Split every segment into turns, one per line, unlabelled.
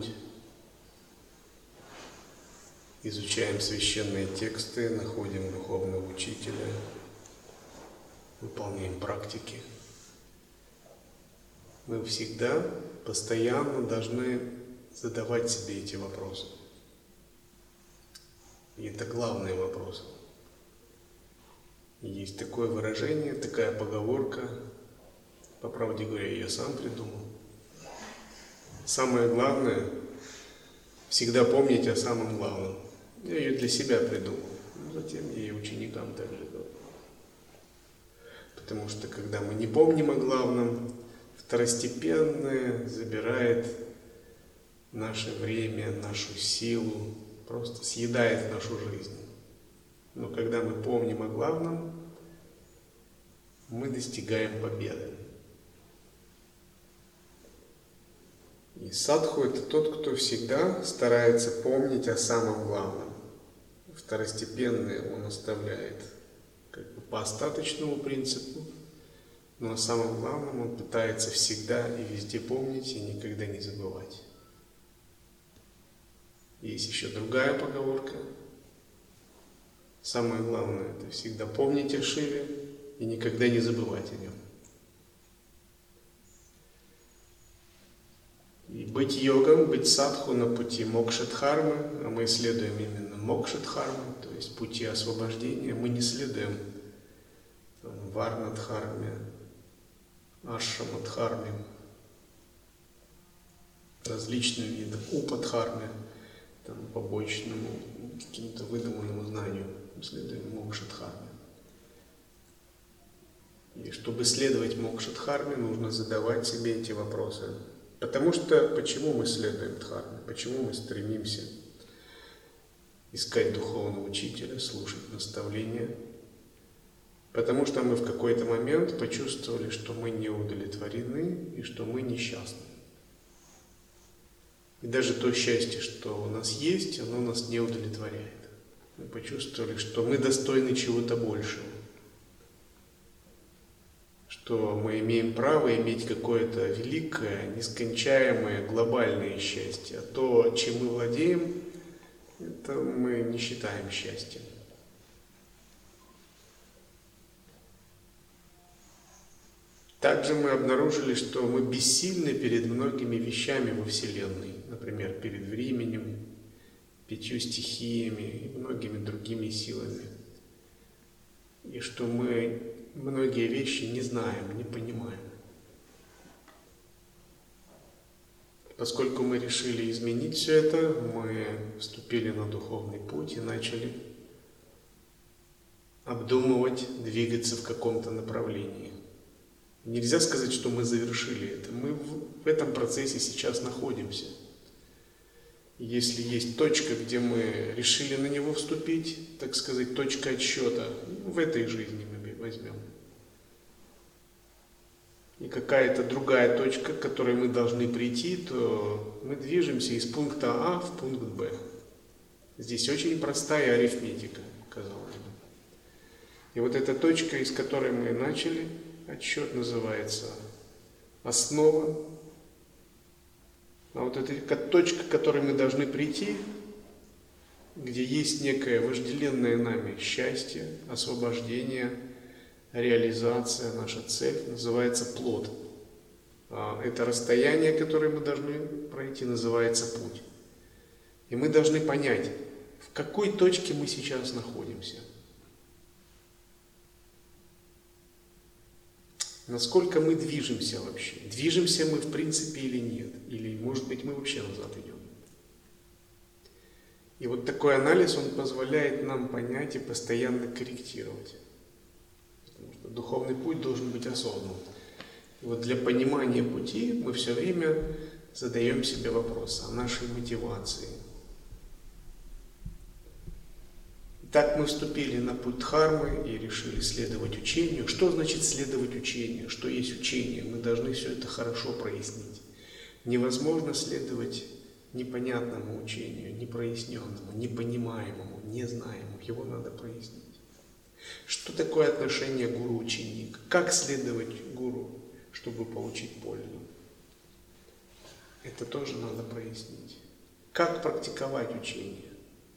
путь. Изучаем священные тексты, находим духовного учителя, выполняем практики. Мы всегда, постоянно должны задавать себе эти вопросы. И это главный вопрос. И есть такое выражение, такая поговорка, по правде говоря, я сам придумал. Самое главное – всегда помнить о самом главном. Я ее для себя придумал, затем я и ученикам также говорю. Потому что когда мы не помним о главном, второстепенное забирает наше время, нашу силу, просто съедает нашу жизнь. Но когда мы помним о главном, мы достигаем победы. И садху – это тот, кто всегда старается помнить о самом главном. Второстепенное он оставляет как бы по остаточному принципу, но о самом главном он пытается всегда и везде помнить и никогда не забывать. Есть еще другая поговорка. Самое главное – это всегда помнить о Шиве и никогда не забывать о нем. И быть йогом, быть садху на пути мокша-дхармы, а мы исследуем именно мокша-дхармы, то есть пути освобождения, мы не следуем варна-дхарме, ашрама-дхарме, различным видам упа-дхарме, побочному каким-то выдуманному знанию, следуем мокша-дхарме. И чтобы следовать мокша-дхарме, нужно задавать себе эти вопросы. Потому что, почему мы следуем дхарме, почему мы стремимся искать духовного учителя, слушать наставления? Потому что мы в какой-то момент почувствовали, что мы не удовлетворены и что мы несчастны. И даже то счастье, что у нас есть, оно нас не удовлетворяет. Мы почувствовали, что мы достойны чего-то большего. Что мы имеем право иметь какое-то великое, нескончаемое, глобальное счастье. А то, чем мы владеем, это мы не считаем счастьем. Также мы обнаружили, что мы бессильны перед многими вещами во Вселенной. Например, перед временем, 5 стихиями и многими другими силами. И что мы многие вещи не знаем, не понимаем. Поскольку мы решили изменить все это, мы вступили на духовный путь и начали обдумывать, двигаться в каком-то направлении. Нельзя сказать, что мы завершили это. Мы в этом процессе сейчас находимся. Если есть точка, где мы решили на него вступить, так сказать, точка отсчета, в этой жизни мы возьмем. И какая-то другая точка, к которой мы должны прийти, то мы движемся из пункта А в пункт Б. Здесь очень простая арифметика, казалось бы. И вот эта точка, из которой мы начали отсчет, называется основа. А вот эта точка, к которой мы должны прийти, где есть некое вожделенное нами счастье, освобождение, реализация, наша цель, называется плод. А это расстояние, которое мы должны пройти, называется путь. И мы должны понять, в какой точке мы сейчас находимся. Насколько мы движемся вообще? Движемся мы в принципе или нет? Или, может быть, мы вообще назад идем? И вот такой анализ, он позволяет нам понять и постоянно корректировать. Потому что духовный путь должен быть осознан. И вот для понимания пути мы все время задаем себе вопрос о нашей мотивации. Так мы вступили на путь дхармы и решили следовать учению. Что значит следовать учению? Что есть учение? Мы должны все это хорошо прояснить. Невозможно следовать непонятному учению, непроясненному, непонимаемому, незнаемому. Его надо прояснить. Что такое отношение гуру-ученик? Как следовать гуру, чтобы получить пользу? Это тоже надо прояснить. Как практиковать учение?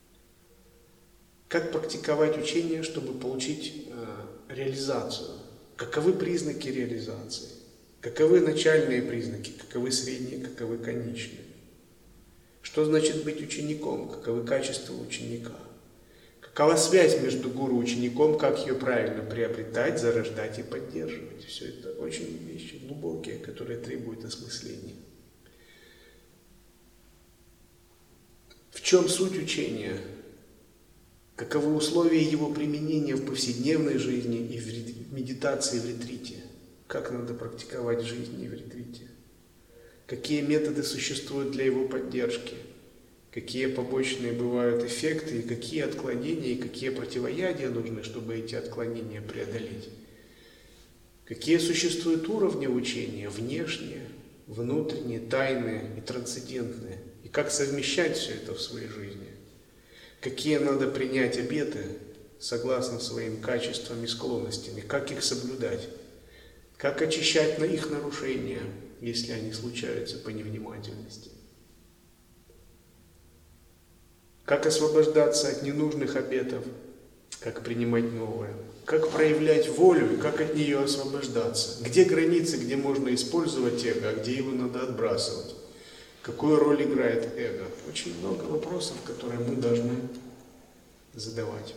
Как практиковать учение, чтобы получить реализацию? Каковы признаки реализации? Каковы начальные признаки? Каковы средние? Каковы конечные? Что значит быть учеником? Каковы качества ученика? Какова связь между гуру и учеником? Как ее правильно приобретать, зарождать и поддерживать? Все это очень вещи глубокие, которые требуют осмысления. В чем суть учения? Каковы условия его применения в повседневной жизни и в медитации в ретрите? Как надо практиковать в жизни и в ретрите? Какие методы существуют для его поддержки? Какие побочные бывают эффекты, и какие отклонения, и какие противоядия нужны, чтобы эти отклонения преодолеть? Какие существуют уровни учения, внешние, внутренние, тайные и трансцендентные? И как совмещать все это в своей жизни? Какие надо принять обеты согласно своим качествам и склонностям, и как их соблюдать? Как очищать на их нарушения, если они случаются по невнимательности? Как освобождаться от ненужных обетов, как принимать новое? Как проявлять волю и как от нее освобождаться? Где границы, где можно использовать эго, а где его надо отбрасывать? Какую роль играет эго? Очень много вопросов, которые мы должны задавать.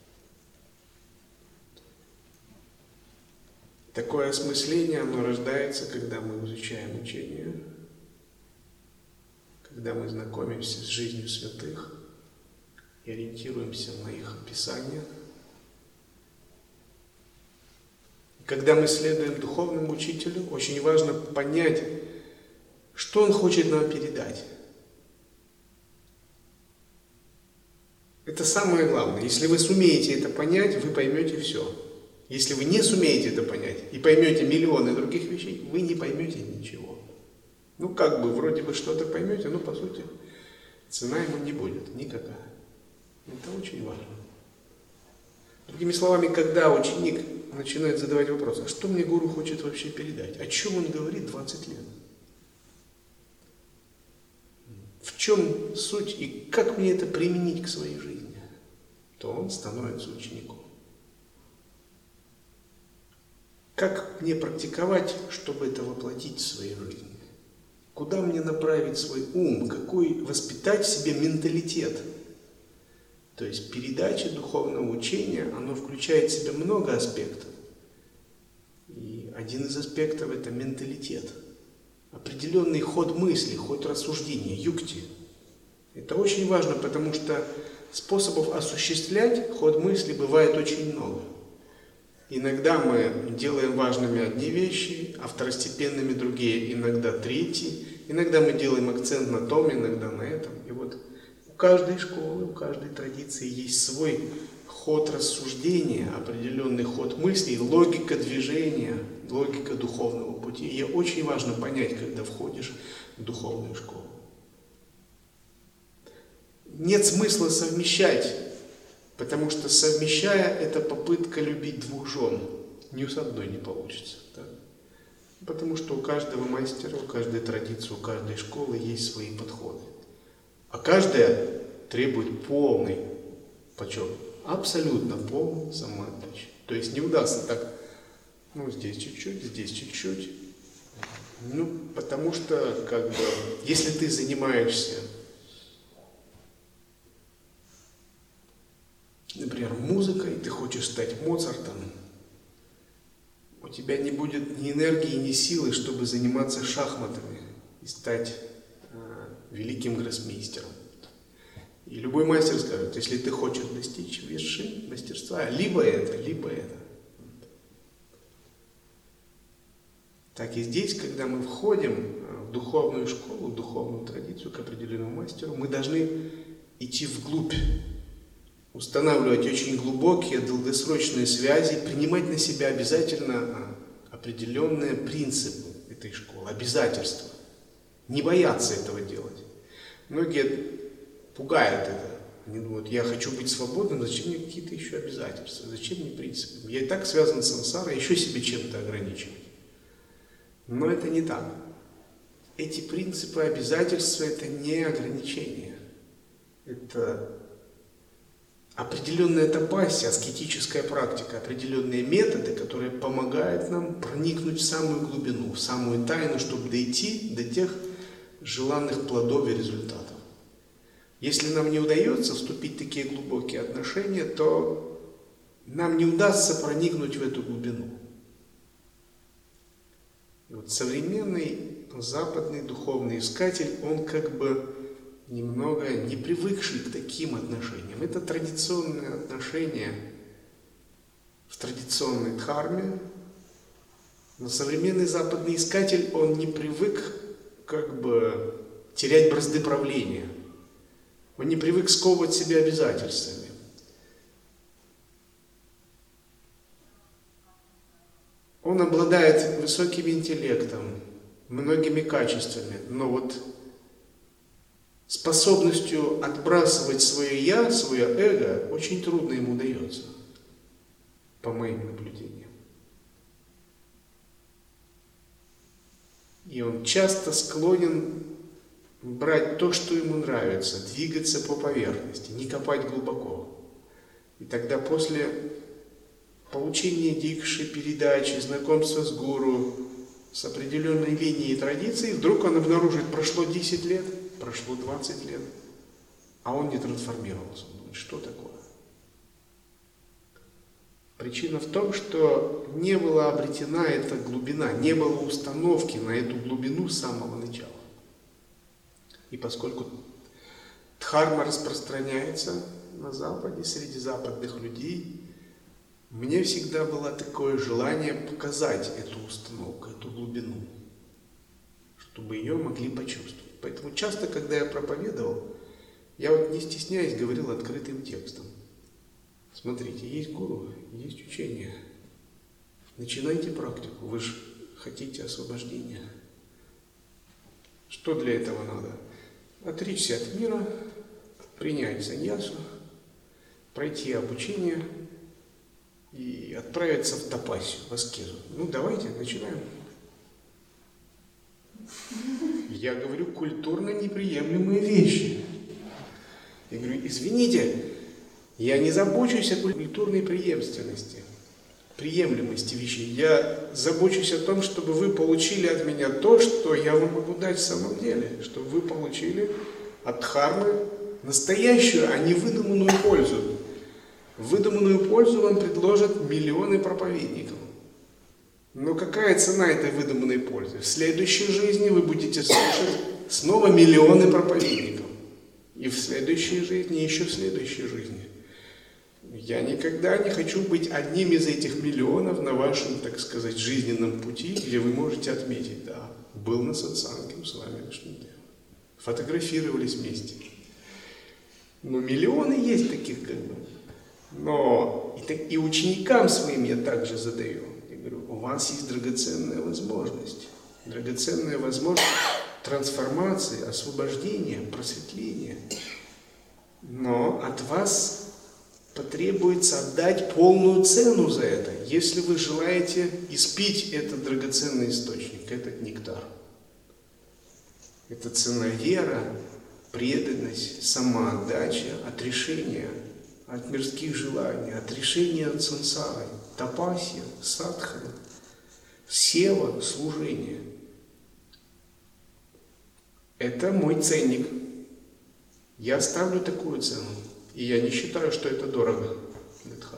Такое осмысление, оно рождается, когда мы изучаем учение, когда мы знакомимся с жизнью святых и ориентируемся на их описания. Когда мы следуем духовному учителю, очень важно понять, что он хочет нам передать. Это самое главное. Если вы сумеете это понять, вы поймете все. Если вы не сумеете это понять и поймете миллионы других вещей, вы не поймете ничего. Ну, как бы, вроде бы что-то поймете, но по сути цена ему не будет никакая. Это очень важно. Другими словами, когда ученик начинает задавать вопрос, а что мне гуру хочет вообще передать? О чем он говорит 20 лет? В чем суть и как мне это применить к своей жизни? То он становится учеником. Как мне практиковать, чтобы это воплотить в своей жизни? Куда мне направить свой ум? Какой воспитать в себе менталитет? То есть передача духовного учения, оно включает в себя много аспектов. И один из аспектов – это менталитет. Определенный ход мысли, ход рассуждения, юкти. Это очень важно, потому что способов осуществлять ход мысли бывает очень много. Иногда мы делаем важными одни вещи, а второстепенными другие, иногда третьи. Иногда мы делаем акцент на том, иногда на этом. И вот у каждой школы, у каждой традиции есть свой ход рассуждения, определенный ход мыслей, логика движения, логика духовного пути. И очень важно понять, когда входишь в духовную школу. Нет смысла совмещать, потому что совмещая, это попытка любить двух жен. Ни с одной не получится. Да? Потому что у каждого мастера, у каждой традиции, у каждой школы есть свои подходы. А каждая требует полной, почем? Абсолютно полной самоотдачи. То есть не удастся так, ну здесь чуть-чуть, здесь чуть-чуть. Ну, потому что, как бы, если ты занимаешься, например, музыкой, ты хочешь стать Моцартом, у тебя не будет ни энергии, ни силы, чтобы заниматься шахматами и стать великим гроссмейстером. И любой мастер скажет, если ты хочешь достичь вершин мастерства, либо это, либо это. Так и здесь, когда мы входим в духовную школу, в духовную традицию к определенному мастеру, мы должны идти вглубь, устанавливать очень глубокие, долгосрочные связи, принимать на себя обязательно определенные принципы этой школы, обязательства. Не бояться этого делать. Многие пугают это. Они думают, я хочу быть свободным, зачем мне какие-то еще обязательства, зачем мне принципы? Я и так связан с сансарой, еще себе чем-то ограничивать. Но это не так. эти принципы обязательства – это не ограничения. Это определенная тапасия, аскетическая практика, определенные методы, которые помогают нам проникнуть в самую глубину, в самую тайну, чтобы дойти до тех желанных плодов и результатов. Если нам не удается вступить в такие глубокие отношения, то нам не удастся проникнуть в эту глубину. И вот современный западный духовный искатель, он как бы немного не привыкший к таким отношениям. Это традиционные отношения в традиционной дхарме, но современный западный искатель, он не привык как бы терять бразды правления. Он не привык сковывать себя обязательствами. Он обладает высоким интеллектом, многими качествами, но вот способностью отбрасывать свое «я», свое эго, очень трудно ему удается, по моим наблюдениям. И он часто склонен брать то, что ему нравится, двигаться по поверхности, не копать глубоко. И тогда после получения дикши, передачи, знакомства с гуру, с определенной линией и традицией, вдруг он обнаружит, прошло 10 лет, прошло 20 лет, а он не трансформировался. Он думает, что такое? Причина в том, что не была обретена эта глубина, не было установки на эту глубину с самого начала. И поскольку дхарма распространяется на Западе, среди западных людей, мне всегда было такое желание показать эту установку, эту глубину, чтобы ее могли почувствовать. Поэтому часто, когда я проповедовал, я вот не стесняясь говорил открытым текстом. Смотрите, есть гуру, есть учение. Начинайте практику, вы же хотите освобождения. Что для этого надо? Отречься от мира, принять саньясу, пройти обучение и отправиться в тапасию, в аскезу. Ну, давайте, начинаем. Я говорю культурно неприемлемые вещи. Я говорю, извините, я не забочусь о культурной преемственности, приемлемости вещей. Я забочусь о том, чтобы вы получили от меня то, что я вам могу дать в самом деле. Чтобы вы получили от дхармы настоящую, а не выдуманную пользу. Выдуманную пользу вам предложат миллионы проповедников. Но какая цена этой выдуманной пользы? В следующей жизни вы будете слушать снова миллионы проповедников. И в следующей жизни, и еще в следующей жизни. Я никогда не хочу быть одним из этих миллионов на вашем, так сказать, жизненном пути, где вы можете отметить, да, был на сатсанге с вами Вишнудева. Фотографировались вместе. Но миллионы есть таких, как бы. Но и ученикам своим я также задаю. Я говорю, у вас есть драгоценная возможность трансформации, освобождения, просветления. Но от вас потребуется отдать полную цену за это, если вы желаете испить этот драгоценный источник, этот нектар. Это цена вера, преданность, самоотдача, отрешение от мирских желаний, отрешение от сансары, тапасия, садхана, сева, служение. Это мой ценник. Я ставлю такую цену. И я не считаю, что это дорого для дхармы.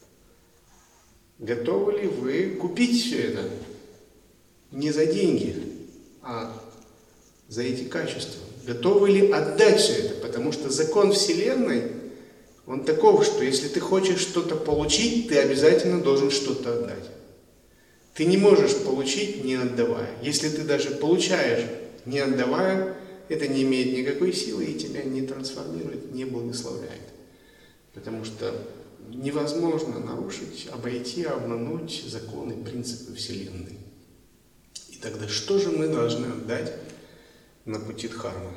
Готовы ли вы купить все это? Не за деньги, а за эти качества. Готовы ли отдать все это? Потому что закон Вселенной, он таков, что если ты хочешь что-то получить, ты обязательно должен что-то отдать. Ты не можешь получить, не отдавая. Если ты даже получаешь, не отдавая, это не имеет никакой силы и тебя не трансформирует, не благословляет. Потому что невозможно нарушить, обойти, обмануть законы, принципы Вселенной. И тогда что же мы должны отдать на пути дхармы?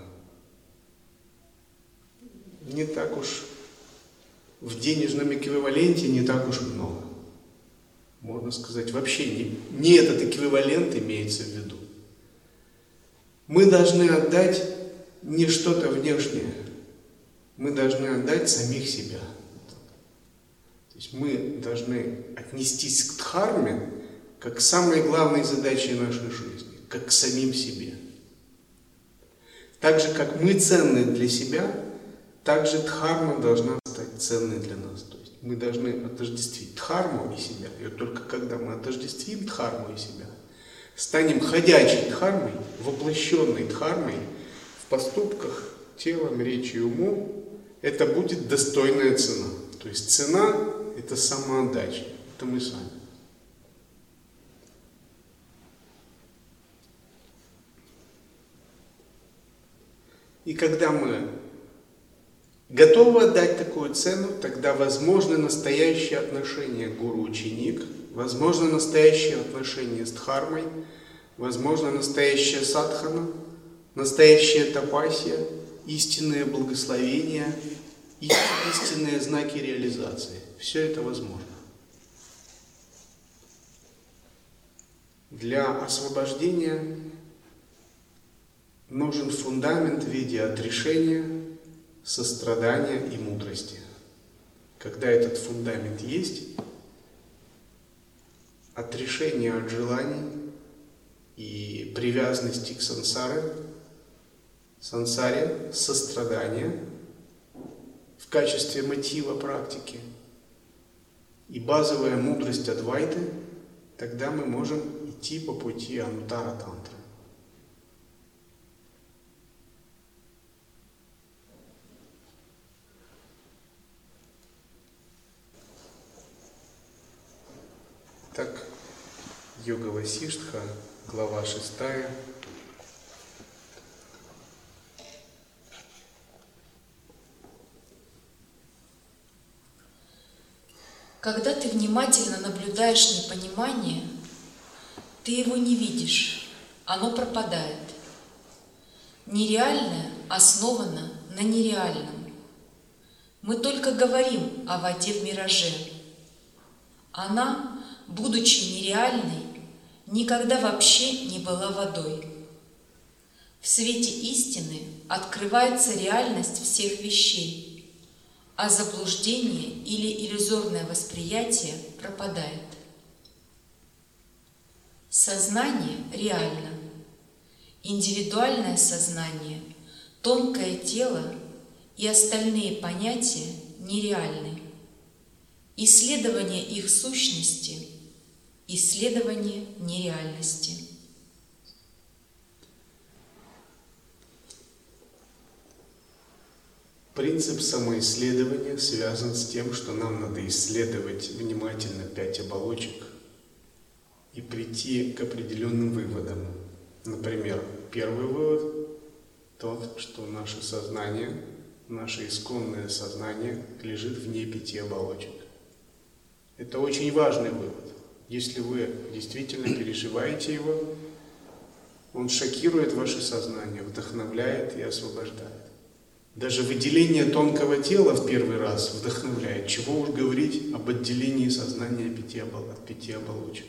Не так уж в денежном эквиваленте не так уж много. Можно сказать, вообще не этот эквивалент имеется в виду. Мы должны отдать не что-то внешнее, мы должны отдать самих себя. То есть мы должны отнестись к дхарме как к самой главной задаче нашей жизни, как к самим себе. Так же, как мы ценны для себя, так же дхарма должна стать ценной для нас. То есть мы должны отождествить дхарму и себя. И вот только когда мы отождествим дхарму и себя, станем ходячей дхармой, воплощенной дхармой в поступках, телом, речью и умом, это будет достойная цена. То есть цена – это самоотдача, это мы сами. И когда мы готовы отдать такую цену, тогда возможны настоящие отношения гуру-ученик, возможно настоящие отношения с дхармой, возможно настоящая садхана, настоящая тапасия, истинное благословение, истинные знаки реализации. Все это возможно. Для освобождения нужен фундамент в виде отрешения, сострадания и мудрости. Когда этот фундамент есть, отрешение от желаний и привязанности к сансаре, сострадание в качестве мотива практики и базовая мудрость Адвайты, тогда мы можем идти по пути Ануттара-тантры. Так, Йога Васиштха, глава 6.
Когда ты внимательно наблюдаешь непонимание, ты его не видишь, оно пропадает. Нереальное основано на нереальном. Мы только говорим о воде в мираже. Она, будучи нереальной, никогда вообще не была водой. В свете истины открывается реальность всех вещей, а заблуждение или иллюзорное восприятие пропадает. Сознание реально. Индивидуальное сознание, тонкое тело и остальные понятия нереальны. Исследование их сущности – исследование нереальности.
Принцип самоисследования связан с тем, что нам надо исследовать внимательно 5 оболочек и прийти к определенным выводам. Например, первый вывод тот, что наше сознание, наше исконное сознание лежит вне 5 оболочек. Это очень важный вывод. Если вы действительно переживаете его, он шокирует ваше сознание, вдохновляет и освобождает. Даже выделение тонкого тела в первый раз вдохновляет. Чего уж говорить об отделении сознания от 5 оболочек.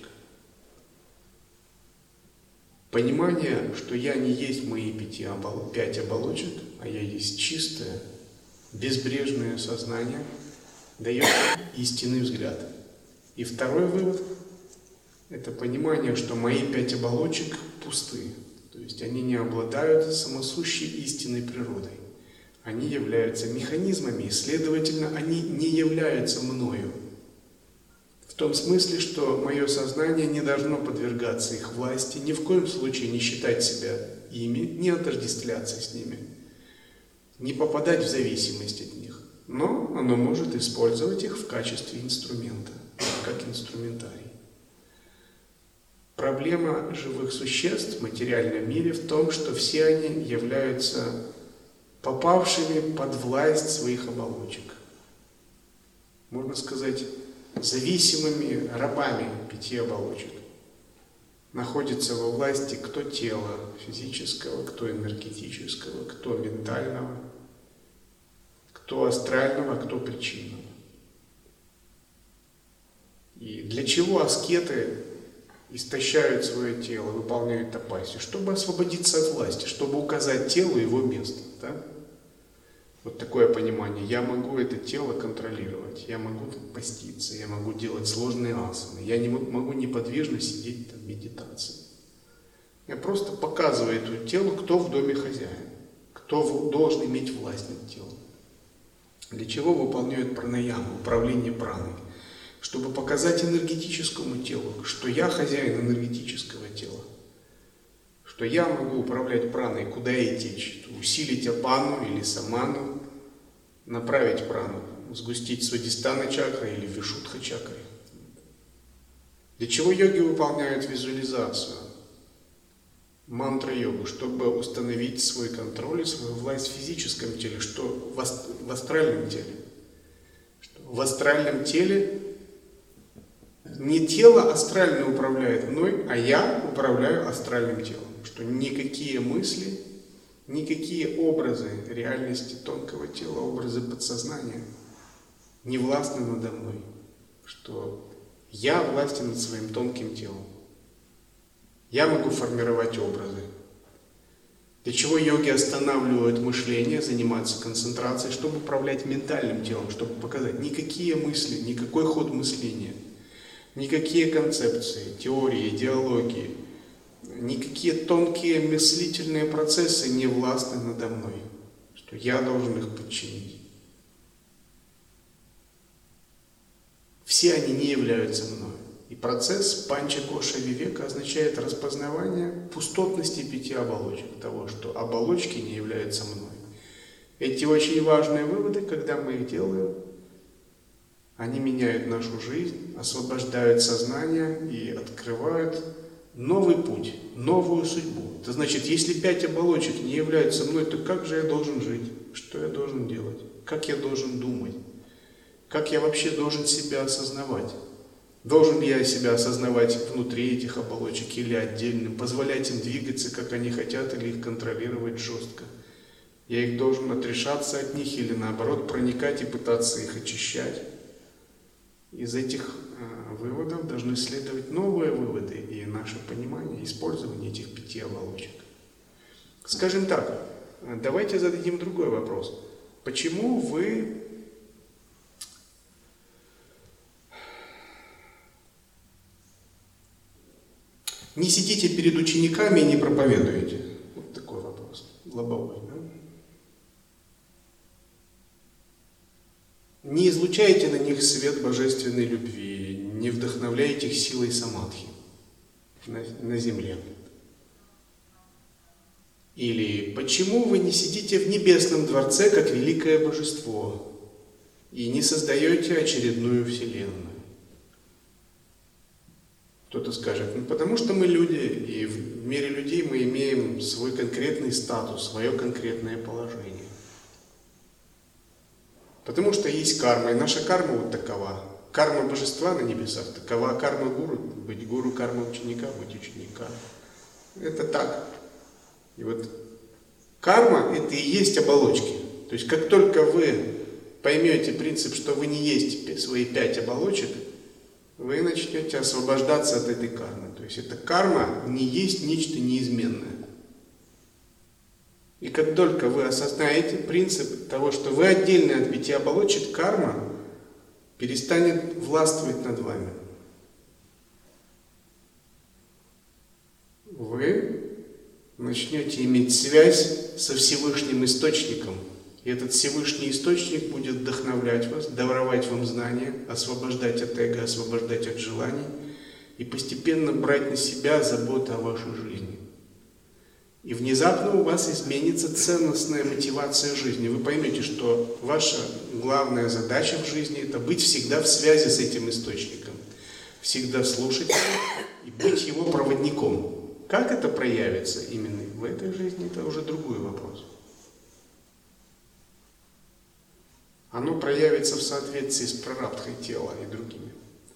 Понимание, что я не есть мои 5 оболочек, а я есть чистое, безбрежное сознание, дает истинный взгляд. И второй вывод – это понимание, что мои 5 оболочек пусты. То есть они не обладают самосущей истинной природой. Они являются механизмами, и, следовательно, они не являются мною. В том смысле, что мое сознание не должно подвергаться их власти, ни в коем случае не считать себя ими, не отождествляться с ними, не попадать в зависимость от них. Но оно может использовать их в качестве инструмента, как инструментарий. Проблема живых существ в материальном мире в том, что все они являются попавшими под власть своих оболочек. Можно сказать, зависимыми рабами 5 оболочек. Находится во власти кто тела физического, кто энергетического, кто ментального, кто астрального, кто причинного. И для чего аскеты истощают свое тело, выполняют тапаси, чтобы освободиться от власти, чтобы указать телу его место. Да? Вот такое понимание. Я могу это тело контролировать, я могу поститься, я могу делать сложные асаны, я не могу неподвижно сидеть там, в медитации. Я просто показываю этому телу, кто в доме хозяин, кто должен иметь власть над телом. Для чего выполняют пранаяму, управление праной? Чтобы показать энергетическому телу, что я хозяин энергетического тела. Что я могу управлять праной, куда ей течь. Усилить апану или саману, направить прану, сгустить свадистана чакры или вишудха чакры. Для чего йоги выполняют визуализацию? Мантра-йогу, чтобы установить свой контроль и свою власть в физическом теле, что в астральном теле. Что в астральном теле не тело астрально управляет мной, а я управляю астральным телом. Что никакие мысли, никакие образы реальности тонкого тела, образы подсознания не властны надо мной. Что я властен над своим тонким телом. Я могу формировать образы. Для чего йоги останавливают мышление, занимаются концентрацией, чтобы управлять ментальным телом, чтобы показать никакие мысли, никакой ход мышления, никакие концепции, теории, идеологии, никакие тонкие мыслительные процессы не властны надо мной, что я должен их подчинить. Все они не являются мной. И процесс панча-коша вивека означает распознавание пустотности 5 оболочек, того, что оболочки не являются мной. Эти очень важные выводы, когда мы их делаем, они меняют нашу жизнь, освобождают сознание и открывают новый путь, новую судьбу. Это значит, если 5 оболочек не являются мной, то как же я должен жить? Что я должен делать? Как я должен думать? Как я вообще должен себя осознавать? Должен ли я себя осознавать внутри этих оболочек или отдельным, позволять им двигаться, как они хотят, или их контролировать жестко? Я их должен отрешаться от них или наоборот проникать и пытаться их очищать? Из этих выводов должны следовать новые выводы и наше понимание использования этих 5 оболочек. Скажем так, давайте зададим другой вопрос. Почему вы не сидите перед учениками и не проповедуете? Вот такой вопрос, лобовой. Да? Не излучаете на них свет божественной любви, не вдохновляете их силой самадхи на земле. Или почему вы не сидите в небесном дворце, как великое божество, и не создаете очередную вселенную? Кто-то скажет, потому что мы люди, и в мире людей мы имеем свой конкретный статус, свое конкретное положение. Потому что есть карма, и наша карма вот такова. Карма божества на небесах такова, карма гуру, быть гуру, карма ученика, быть ученика. Это так. И вот карма — это и есть оболочки. То есть как только вы поймете принцип, что вы не есть свои 5 оболочек, вы начнете освобождаться от этой кармы. То есть эта карма не есть нечто неизменное. И как только вы осознаете принцип того, что вы отдельны от 5 оболочек, карма перестанет властвовать над вами. Вы начнете иметь связь со Всевышним Источником. И этот Всевышний Источник будет вдохновлять вас, даровать вам знания, освобождать от эго, освобождать от желаний и постепенно брать на себя заботу о вашей жизни. И внезапно у вас изменится ценностная мотивация жизни. Вы поймете, что ваша главная задача в жизни – это быть всегда в связи с этим Источником, всегда слушать его и быть его проводником. Как это проявится именно в этой жизни, это уже другой вопрос. Оно проявится в соответствии с прарабдхой тела и другими.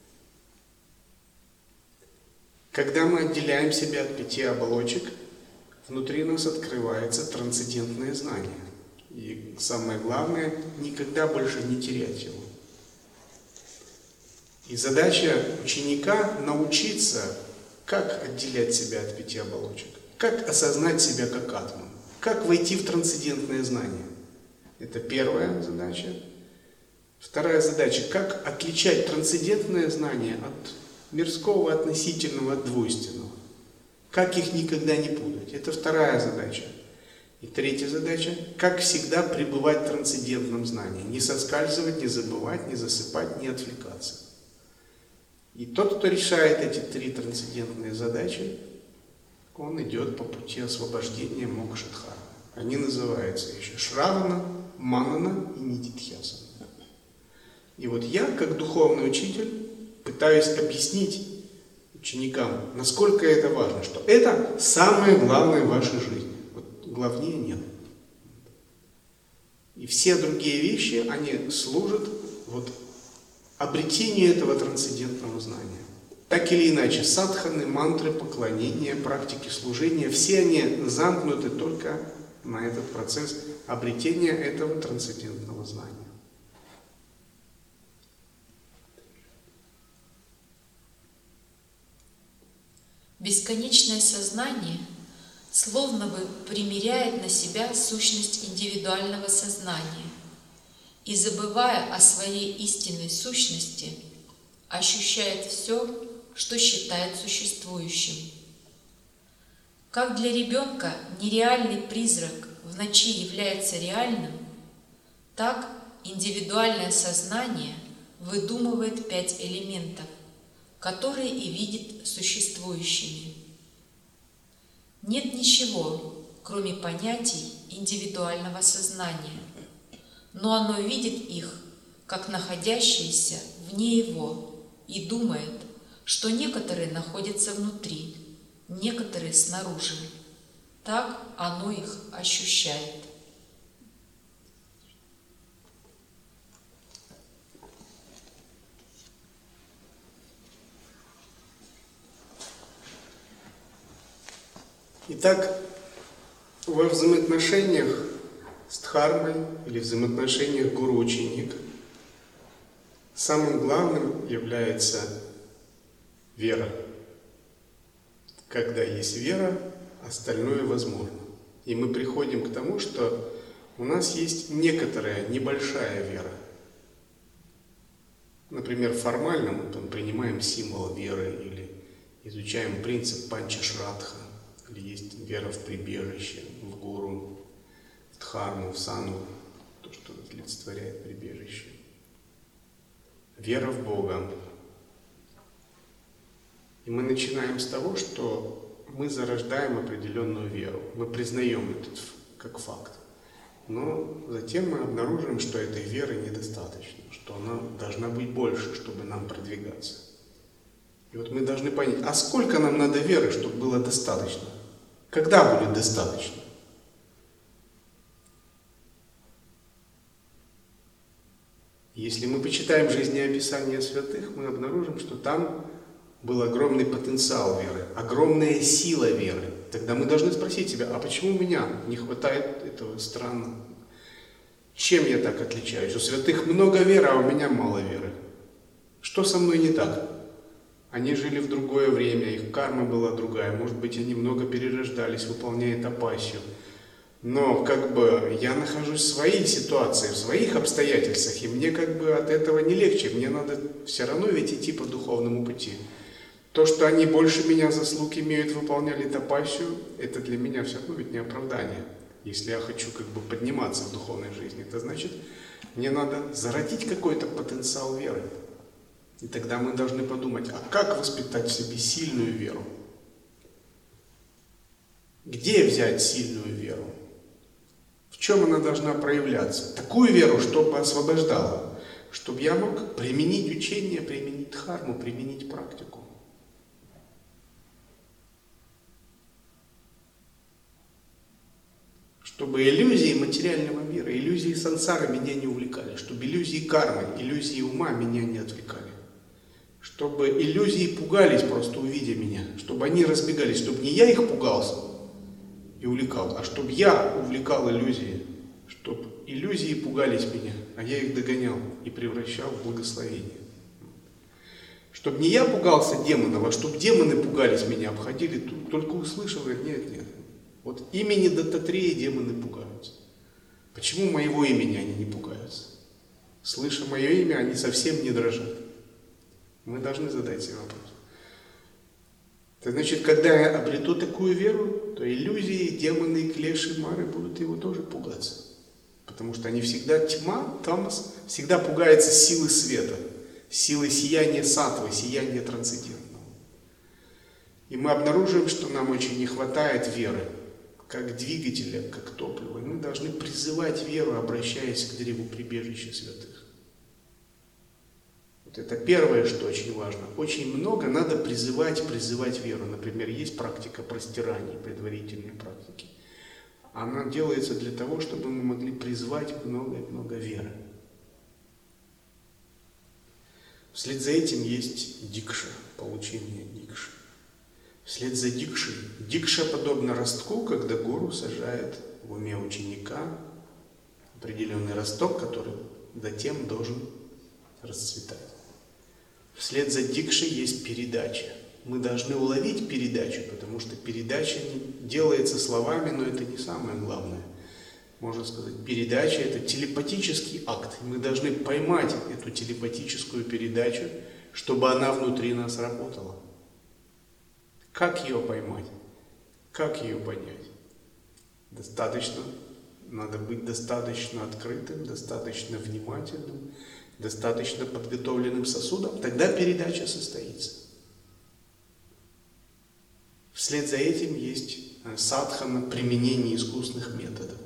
Когда мы отделяем себя от 5 оболочек, внутри нас открывается трансцендентное знание. И самое главное, никогда больше не терять его. И задача ученика научиться Как отделять себя от 5 оболочек? Как осознать себя как атман? Как войти в трансцендентное знание? Это первая задача. Вторая задача – как отличать трансцендентное знание от мирского, относительного, от двойственного? Как их никогда не путать? Это вторая задача. И третья задача – как всегда пребывать в трансцендентном знании. Не соскальзывать, не забывать, не засыпать, не отвлекаться. И тот, кто решает эти 3 трансцендентные задачи, он идет по пути освобождения Мокшадхармы. Они называются еще Шравана, Манана и Нидидхьясана. И вот я, как духовный учитель, пытаюсь объяснить ученикам, насколько это важно, что это самое главное в вашей жизни. Вот главнее нет. И все другие вещи, они служат вот обретению этого трансцендентного знания. Так или иначе, садханы, мантры, поклонения, практики служения, все они замкнуты только на этот процесс обретения этого трансцендентного знания.
Бесконечное сознание словно бы примеряет на себя сущность индивидуального сознания и, забывая о своей истинной сущности, ощущает все, что считает существующим. Как для ребенка нереальный призрак в ночи является реальным, так индивидуальное сознание выдумывает 5 элементов, которые и видит существующими. Нет ничего, кроме понятий индивидуального сознания, но оно видит их, как находящиеся вне его, и думает, что некоторые находятся внутри, некоторые снаружи. Так оно их ощущает.
Итак, во взаимоотношениях с дхармой или взаимоотношениях гуру-ученик самым главным является вера. Когда есть вера, остальное возможно. И мы приходим к тому, что у нас есть некоторая небольшая вера. Например, формально мы там принимаем символ веры или изучаем принцип панчашрадха, или есть вера в прибежище, в гуру, в дхарму, в сану, то, что олицетворяет прибежище. Вера в Бога. И мы начинаем с того, что мы зарождаем определенную веру. Мы признаем это как факт. Но затем мы обнаруживаем, что этой веры недостаточно, что она должна быть больше, чтобы нам продвигаться. И вот мы должны понять, а сколько нам надо веры, чтобы было достаточно? Когда будет достаточно? Если мы почитаем жизнеописание святых, мы обнаружим, что там был огромный потенциал веры, огромная сила веры. Тогда мы должны спросить себя, а почему у меня не хватает этого? Странно. Чем я так отличаюсь? У святых много веры, а у меня мало веры. Что со мной не так? Они жили в другое время, их карма была другая. Может быть, они много перерождались, выполняя тапасью. Но я нахожусь в своей ситуации, в своих обстоятельствах, и мне от этого не легче. Мне надо все равно ведь идти по духовному пути. То, что они больше меня заслуг имеют, выполняли тапасию, это для меня все равно ведь не оправдание. Если я хочу подниматься в духовной жизни, это значит, мне надо зародить какой-то потенциал веры. И тогда мы должны подумать, а как воспитать в себе сильную веру? Где взять сильную веру? В чем она должна проявляться? Такую веру, чтобы освобождала, чтобы я мог применить учение, применить дхарму, применить практику. Чтобы иллюзии материального мира, иллюзии сансары меня не увлекали, чтобы иллюзии кармы, иллюзии ума меня не отвлекали. Чтобы иллюзии пугались, просто увидя меня, чтобы они разбегались, чтобы не я их пугался и увлекал, а чтобы я увлекал иллюзии, чтобы иллюзии пугались меня, а я их догонял и превращал в благословение. Чтобы не я пугался демонов, а чтобы демоны пугались меня, обходили, только услышал, говорит, нет. Вот имени Даттатрея демоны пугаются. Почему моего имени они не пугаются? Слыша мое имя, они совсем не дрожат. Мы должны задать себе вопрос. Это значит, когда я обрету такую веру, то иллюзии, демоны, клеши, мары будут его тоже пугаться. Потому что они всегда, тьма, тамас, всегда пугается силы света, силы сияния саттвы, сияния трансцендентного. И мы обнаруживаем, что нам очень не хватает веры, как двигателя, как топлива. И мы должны призывать веру, обращаясь к древу прибежища святых. Вот это первое, что очень важно. Очень много надо призывать веру. Например, есть практика простираний, предварительные практики. Она делается для того, чтобы мы могли призвать много веры. Вслед за этим есть дикша, получение дикши. Вслед за дикшей. Дикша подобна ростку, когда гуру сажает в уме ученика определенный росток, который затем должен расцветать. Вслед за дикшей есть передача. Мы должны уловить передачу, потому что передача не делается словами, но это не самое главное. Можно сказать, передача – это телепатический акт. Мы должны поймать эту телепатическую передачу, чтобы она внутри нас работала. Как ее поймать? Как ее понять? Надо быть достаточно открытым, достаточно внимательным, достаточно подготовленным сосудом. Тогда передача состоится. Вслед за этим есть садхана, применение искусных методов.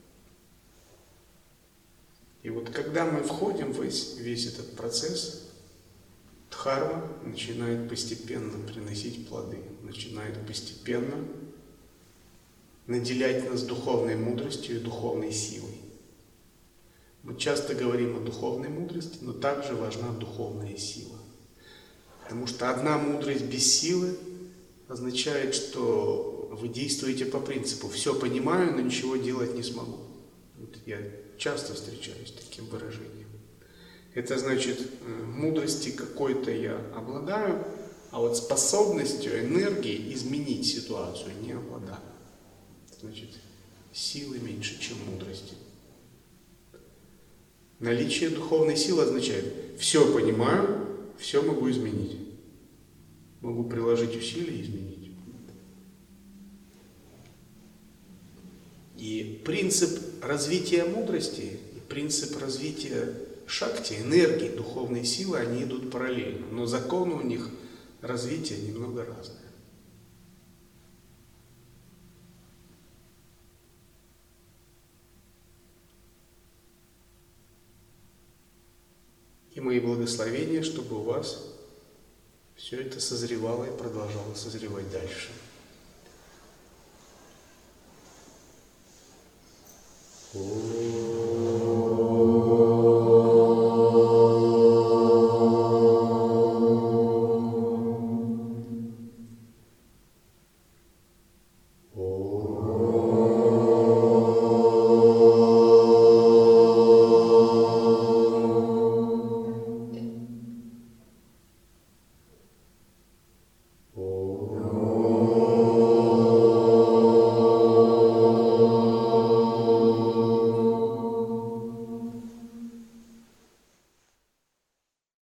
И вот когда мы входим в весь этот процесс, дхарма начинает постепенно приносить плоды, начинает постепенно наделять нас духовной мудростью и духовной силой. Мы часто говорим о духовной мудрости, но также важна духовная сила. Потому что одна мудрость без силы означает, что вы действуете по принципу «все понимаю, но ничего делать не смогу». Вот я часто встречаюсь с таким выражением. Это значит, мудрости какой-то я обладаю, а вот способностью, энергией изменить ситуацию не обладаю. Значит, силы меньше, чем мудрости. Наличие духовной силы означает, все понимаю, все могу изменить. Могу приложить усилия и изменить. И принцип развития мудрости, и принцип развития шакти, энергии, духовной силы, они идут параллельно. Но законы у них развития немного разные. И мои благословения, чтобы у вас все это созревало и продолжало созревать дальше. О.